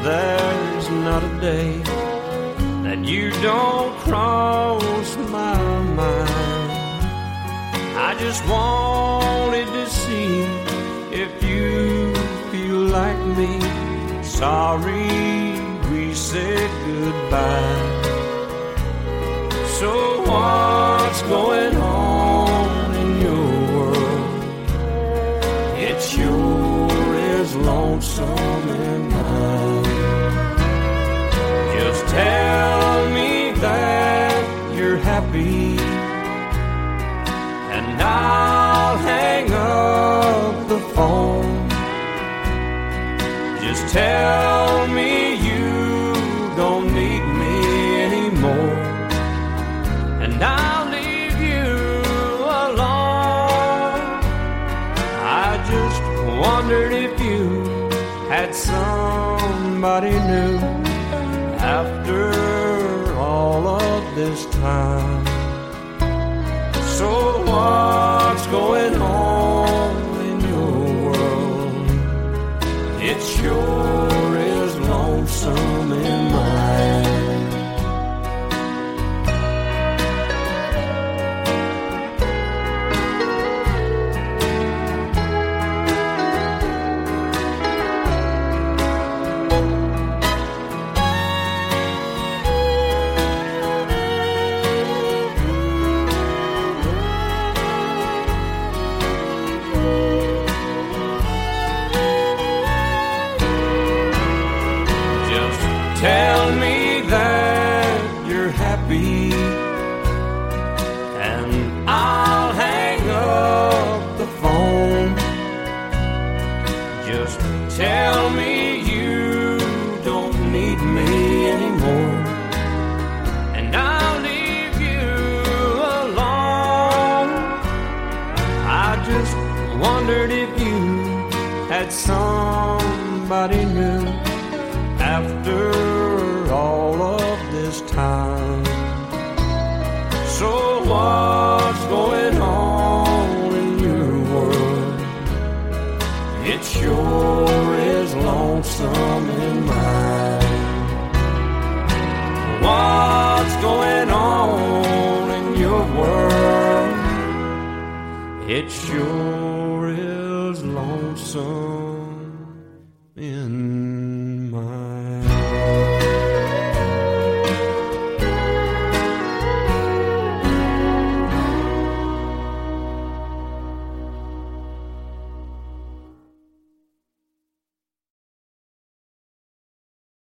there's not a day that you don't cross my mind. I just wanted to see if you feel like me. Sorry we said goodbye. So what's going on in your world? It sure is lonesome in mine. Just tell me that you're happy, and I'll hang up the phone. Just tell me you don't need me anymore, and I'll leave you alone. I just wondered if you had somebody new after all of this time. So what's going on in your world? It sure is lonesome in mine. Tell me that you're happy, and I'll hang up the phone. Just tell me you don't need me anymore, and I'll leave you alone. I just wondered if you had somebody new after all of this time. So what's going on in your world? It sure is lonesome in mine. What's going on in your world? It sure is lonesome in